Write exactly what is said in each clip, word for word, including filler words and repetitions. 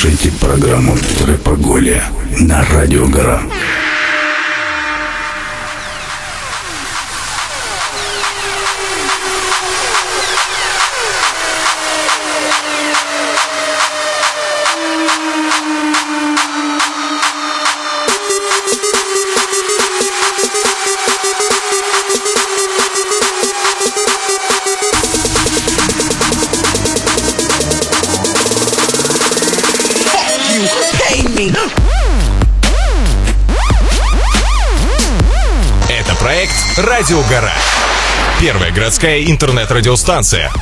слушаете программу «Трэпоголия» на Радио Гора. Это проект «Радио Гора». Первая городская интернет-радиостанция.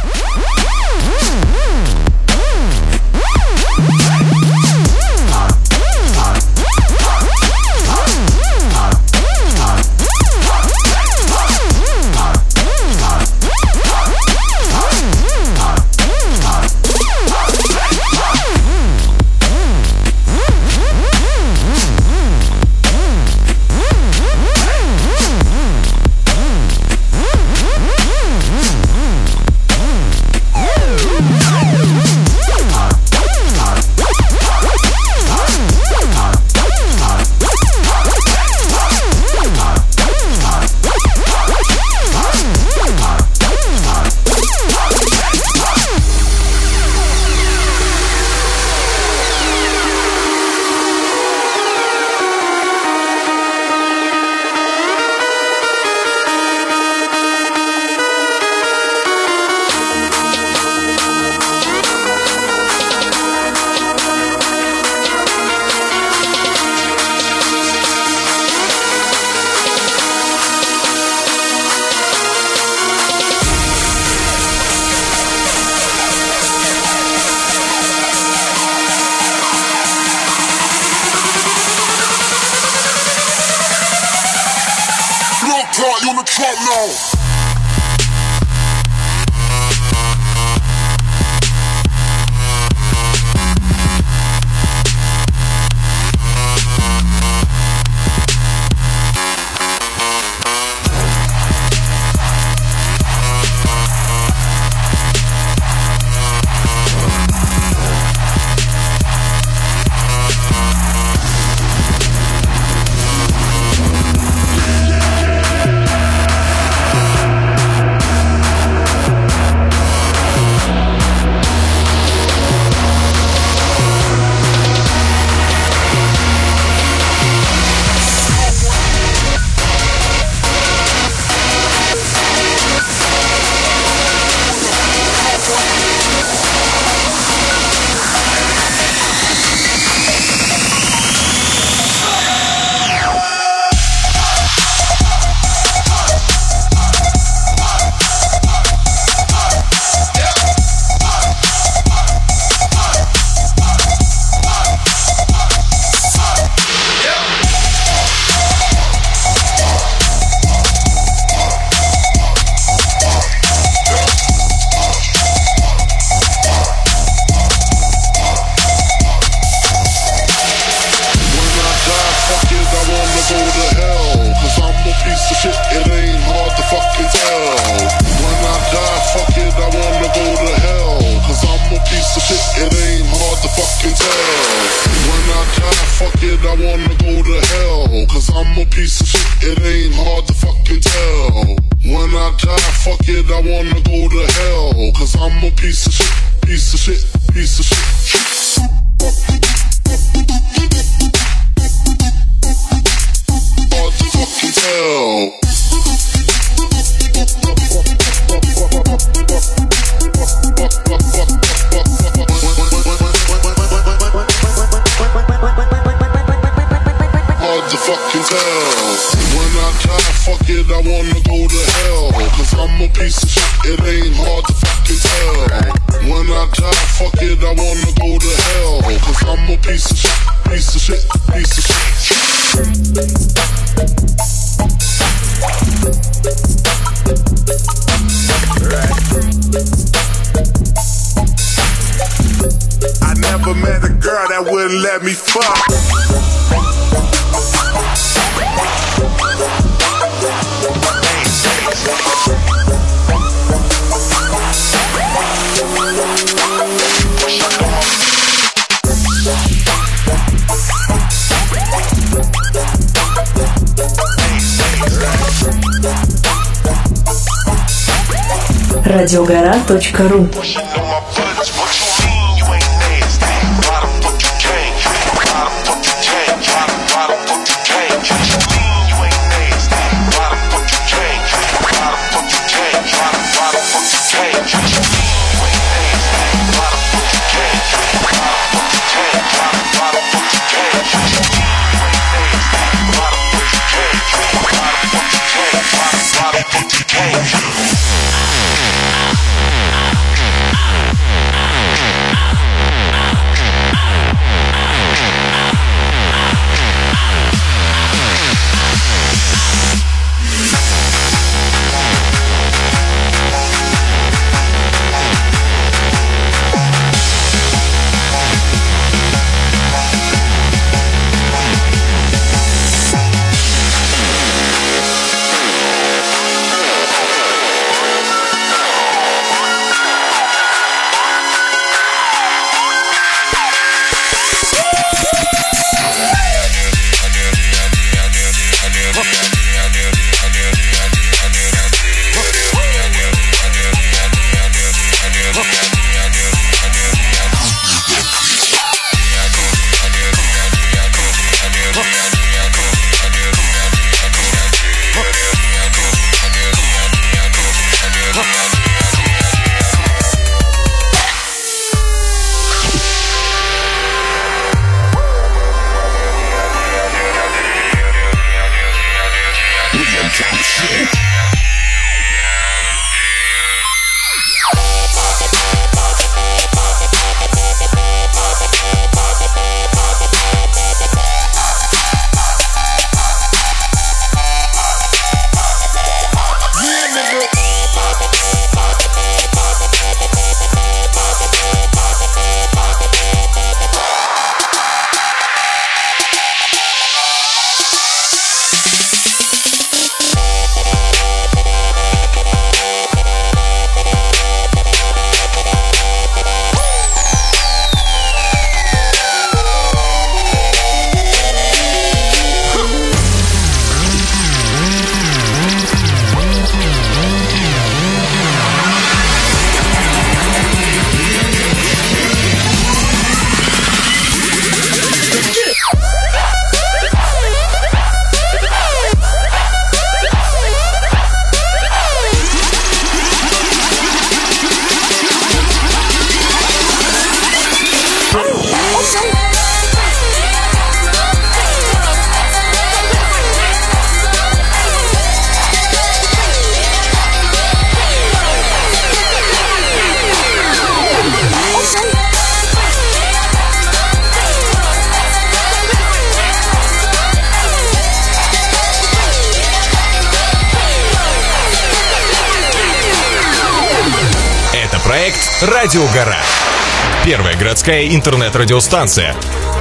Let me fuck. радиогара точка ру. Проект «Радио Гора». Первая городская интернет-радиостанция.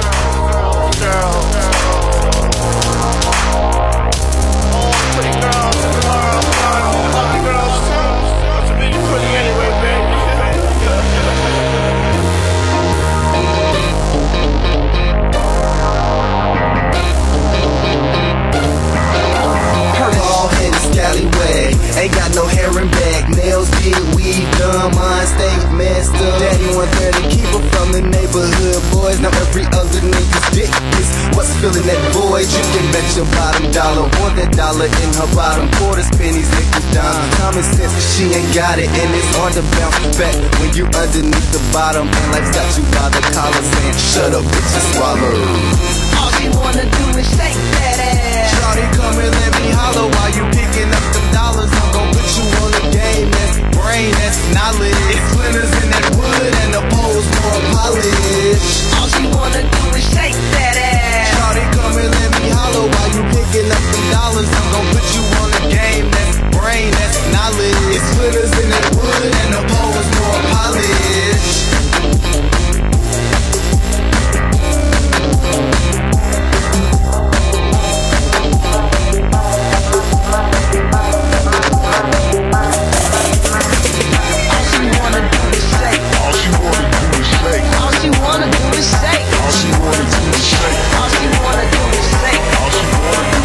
Ain't got no hair and back, nails big, weave done, mine stay messed up. Daddy want there to keep her from the neighborhood boys. Now every other nigga's dick is what's filling that void. You can bet your bottom dollar on that dollar in her bottom. Quarters, pennies, nickels, dimes. Common sense, she ain't got it, and it's hard to bounce back when you underneath the bottom. And life's got you by the collar saying, shut up, bitch, and swallow. All she wanna do is shake that ass. Shawty, come and let me holler while you picking up them dollars. I'm gon' put you on the game, that's brain, that's knowledge. It's splinters in that wood and the poles more polished. All she wanna do is shake that ass. Shawty, come and let me holler while you picking up them dollars. I'm gon' put you on the game, that's brain, that's knowledge. It's splinters in that wood and the poles more polished.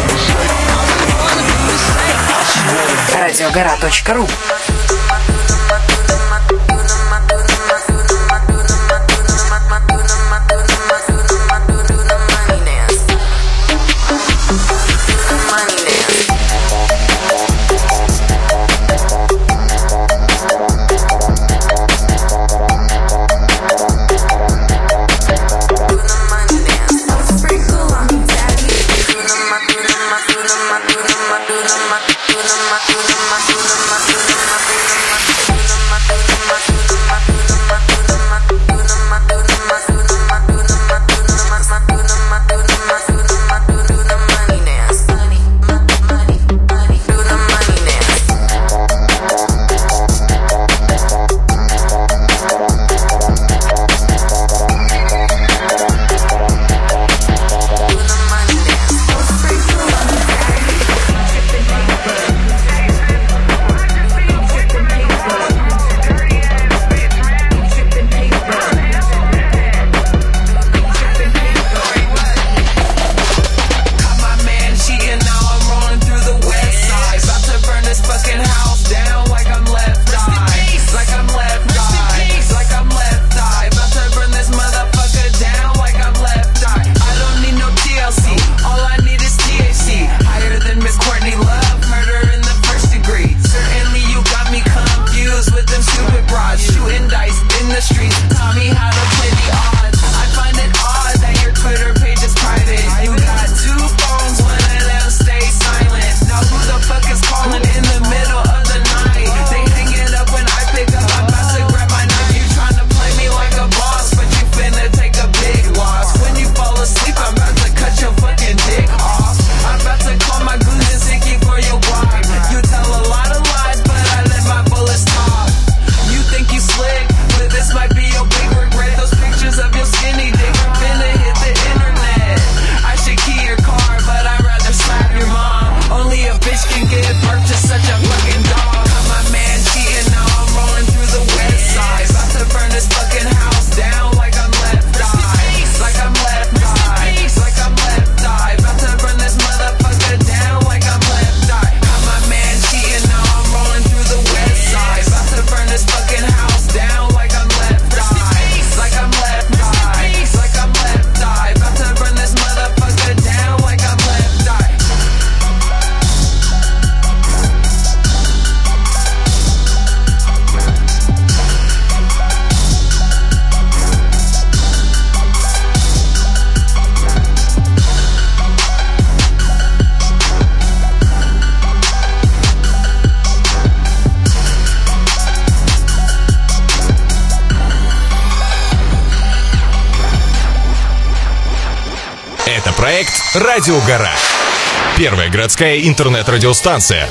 радиогара точка ру. Проект «Радио Гора». Первая городская интернет-радиостанция.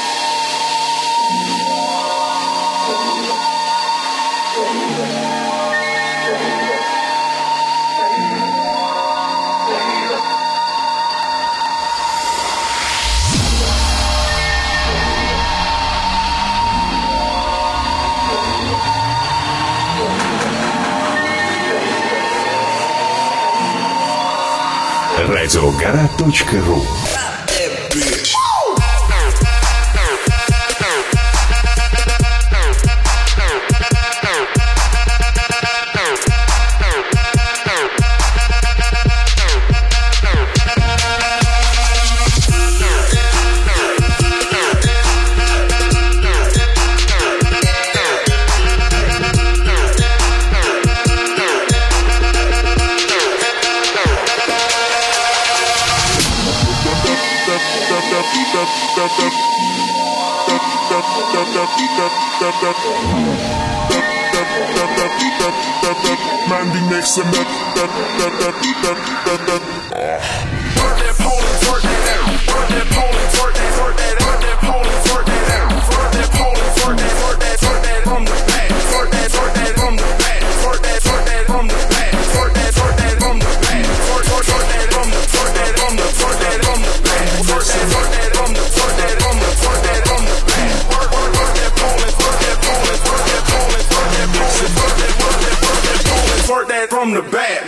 радиогара точка ру. Man be mixing up. Work that pole and twerk that out. Work that pole and twerk that, twerk that, work that pole and twerk that out. Work that pole and twerk that, twerk that, twerk that from the back. Twerk that, twerk that from the back. Twerk that, twerk that from the back. Twerk that, twerk that from the back. Twerk, twerk, twerk that from the, twerk that from the, twerk that from the back. Twerk that, twerk that from the, twerk that from the, twerk that from the back. Work, work, work that pole and twerk that pole and twerk that pole and twerk that pole and twerk that, work that, work that pole and twerk that from the back.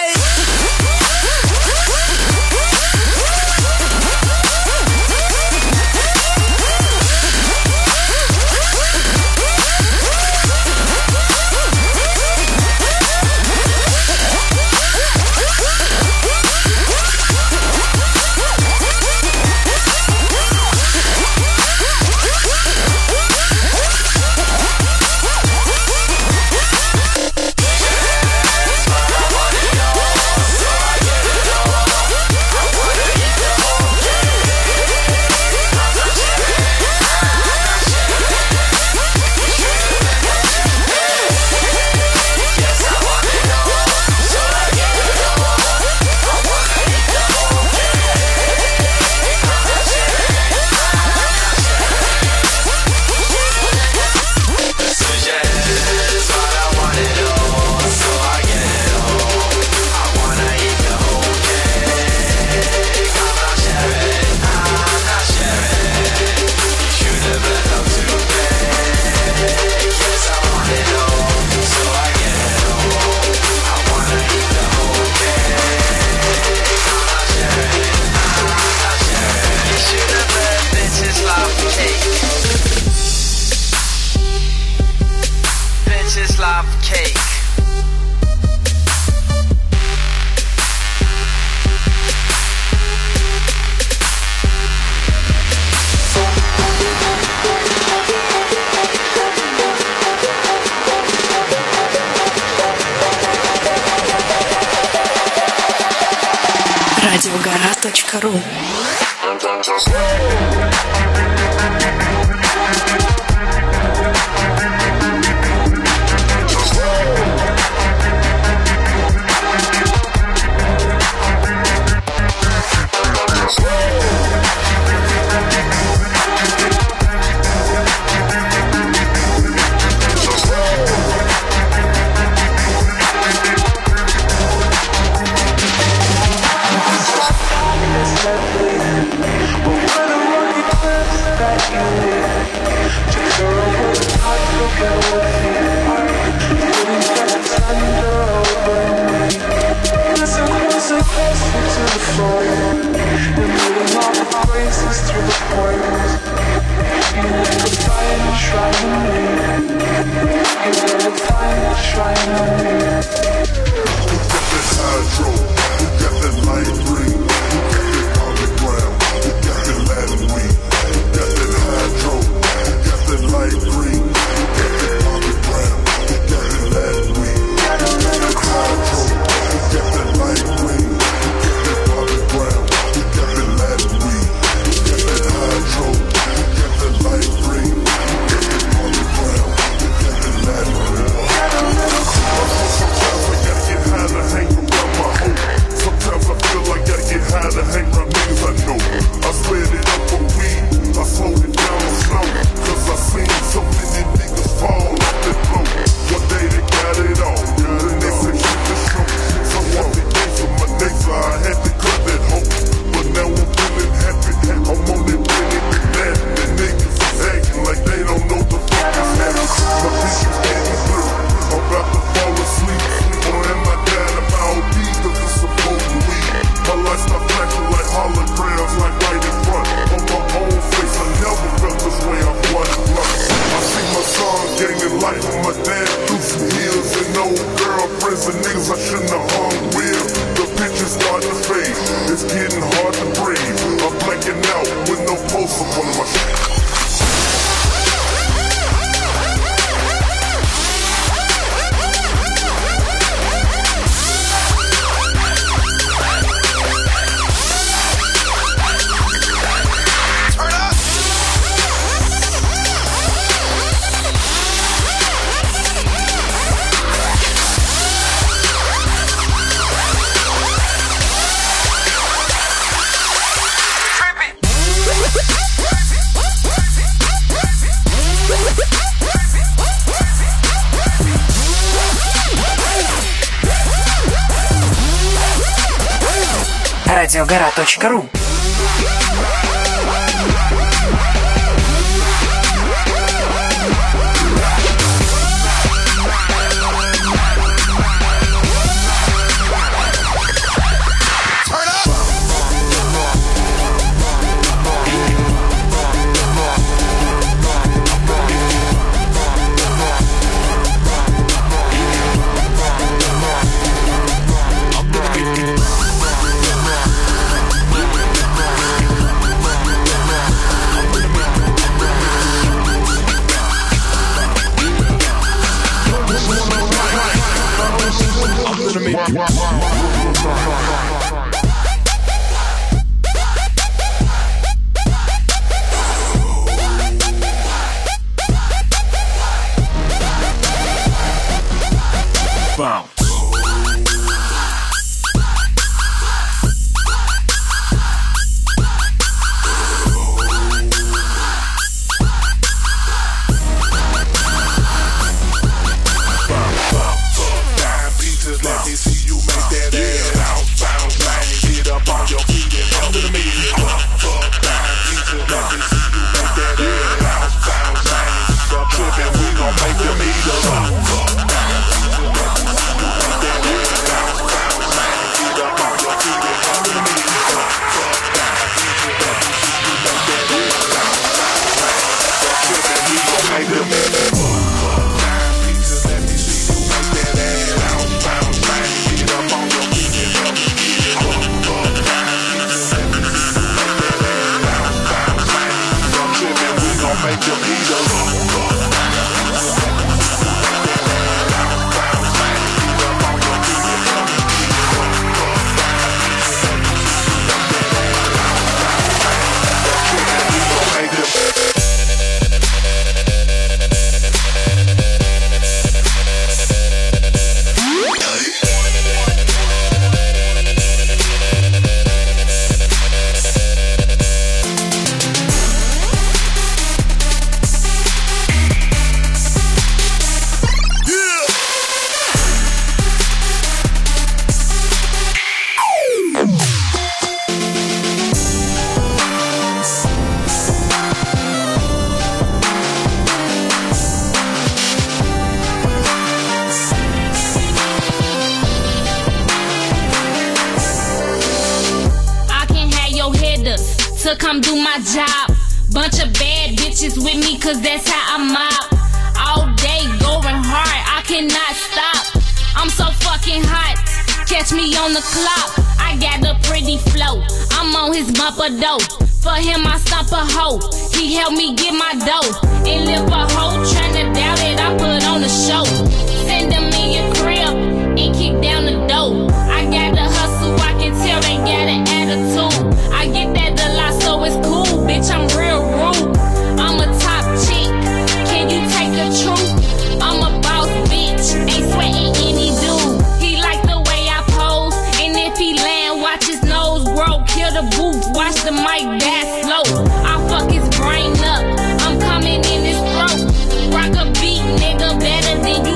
радиогара точка ру. land through some hills and old girlfriends and niggas I shouldn't have hung with. The picture's starting to fade, it's getting hard to breathe. I'm blacking out with no pulse up on my shit. Радиогара.ру. Bounce. To come do my job. Bunch of bad bitches with me, cause that's how I mob. All day going hard, I cannot stop. I'm so fucking hot, catch me on the clock. I got a pretty flow, I'm on his bumper dope. For him I stomp a hoe, he helped me get my dough. And live a hoe, tryna doubt it, I put on a show. Send them in your crib, and kick down the door. I got the hustle, I can tell they got an attitude. I get that a lot, so it's cool, bitch, I'm real rude. I'm a top chick, can you take the truth? I'm a boss bitch, ain't sweating any dude. He like the way I pose, and if he land, watch his nose grow. Kill the booth, watch the mic dash slow. I fuck his brain up, I'm coming in his throat. Rock a beat, nigga, better than you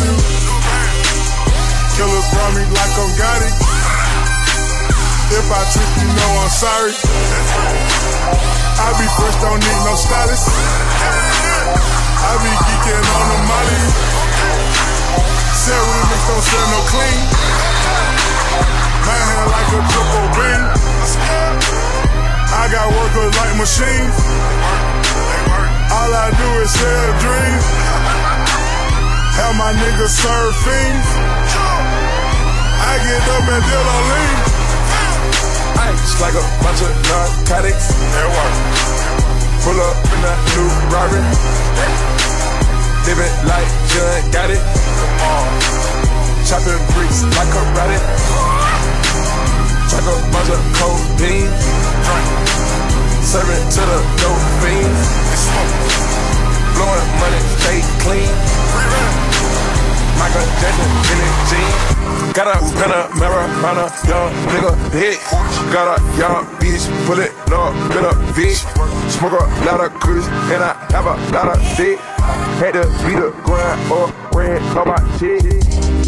do. Killers run me like I'm Gotti. If I trip, you know I'm sorry. I be fresh, don't need no stylist. I be geeking on the molly. Sell with a mix, don't sell no clean. My hand like a triple beam. I got workers like machines. All I do is sell dreams. Have my niggas serve fiends. I get up and deal on lean. Ice like a bunch of narcotics. Pull up in that new Rari. Living like John got it. Chopping bricks like a rabbit. Talk a bunch of codeine. Serving to the dope fiends. Blowing money straight clean. Michael Jackson, Billie Jean. Got a Panamera, young nigga hit. Got a young bitch, pull it up, bit up bitch. Smoke a lot of goodies, and I have a lot of shit. Had to beat the grind or ran on my shit.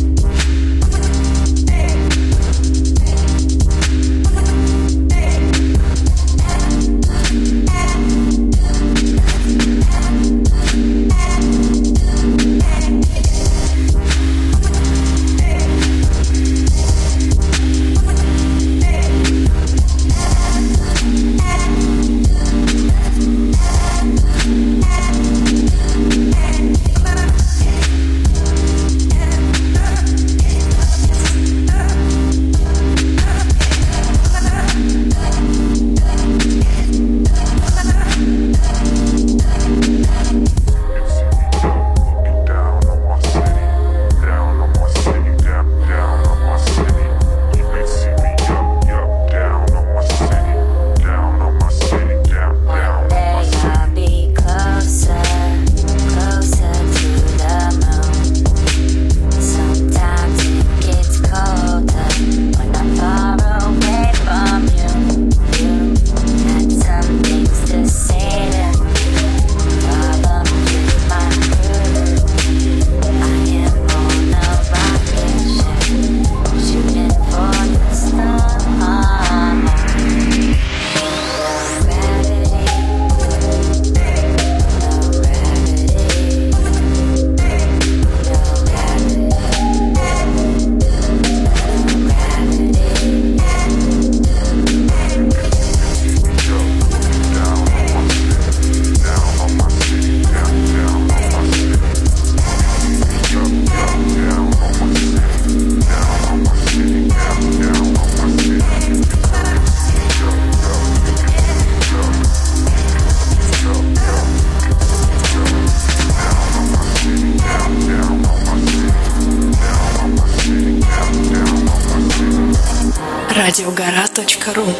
радиогара точка ру.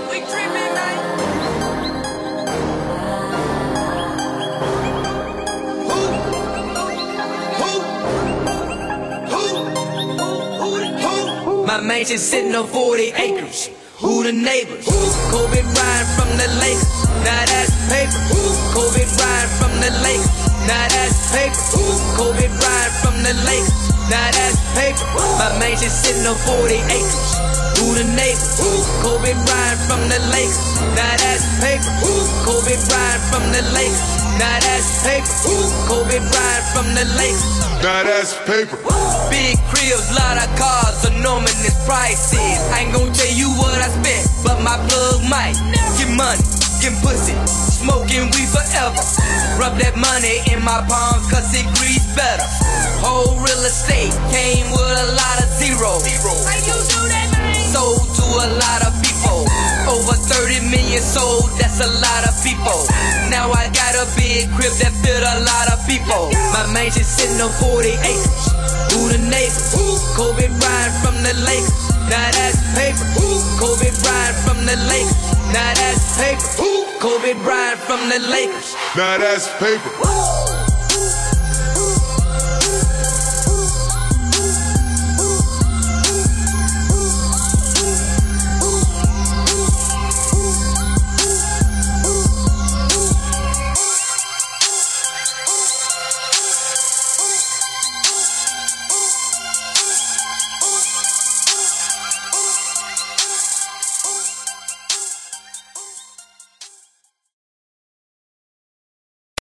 My mansion sitting on forty acres. Who the neighbors? Kobe Bryant from the Lakers. Now that's paper. Kobe Bryant from the Lakers. Now that's paper. Kobe Bryant from the Lakers. Now that's paper. My mansion sitting on forty acres. Who the neighbors? Kobe Bryant from the Lakers. Now that's paper. Kobe Bryant from the Lakers. Now that's paper. Kobe Bryant from the Lakers. Now that's paper. Big cribs, lot of cars, enormous prices. I ain't gon' tell you what I spent, but my plug might get money, get pussy, smoking weed forever. Rub that money in my palms, cause it breathes better. Whole real estate came with a lot of zeros. Sold to a lot of people. Over thirty million sold, that's a lot of people. Now I got a big crib that fit a lot of people. My mansion sitting on forty acres. Who the neighbors? Kobe Bryant from the Lakers. Now that's paper. Kobe Bryant from the Lakers. Now that's paper. Kobe Bryant from the Lakers. Now that's paper.